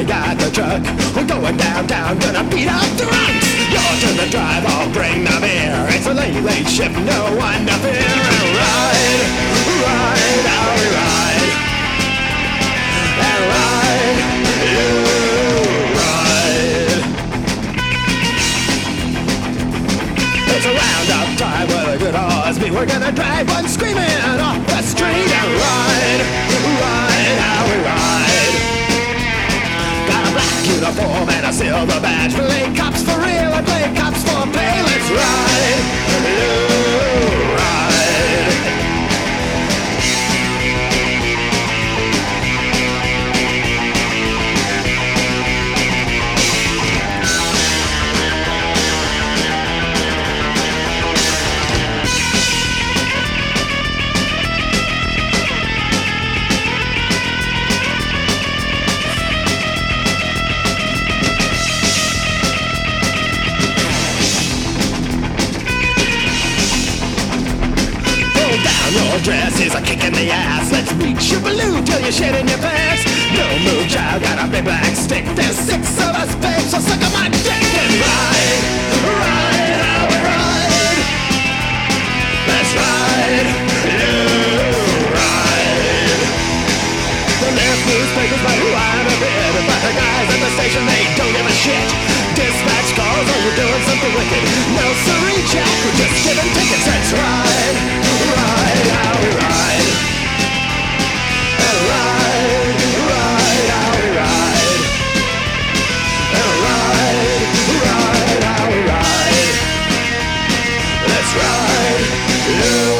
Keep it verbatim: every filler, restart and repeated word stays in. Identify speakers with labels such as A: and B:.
A: we got the truck. We're going downtown, gonna beat up drunks. Your turn to drive, I'll bring the beer. It's a late, late shift, no one to fear. And ride, ride, how we ride. And ride, you ride. It's a roundup time with a good horse beat. We're gonna drive one screaming off the street. And ride, ride, how we ride. Got a black uniform and a silver badge. Play cops for real and play cops for pay. Let's ride, you ride. Your dress is a kick in the ass. Let's reach your balloon till you're shit in your pants. No move, child, got a big black stick. There's six of us, babe, so suck on my dick and ride, ride, how we ride. Let's ride, you ride. The left newspapers by who I'm a bit, but the guys at the station, they don't give a shit. Dispatch calls, oh, you're doing something wicked. No siree, Jack, we're just giving tickets. Let's ride, ride, how we ride. And ride, ride, how we ride. And ride, ride, how we ride. Let's ride, yeah.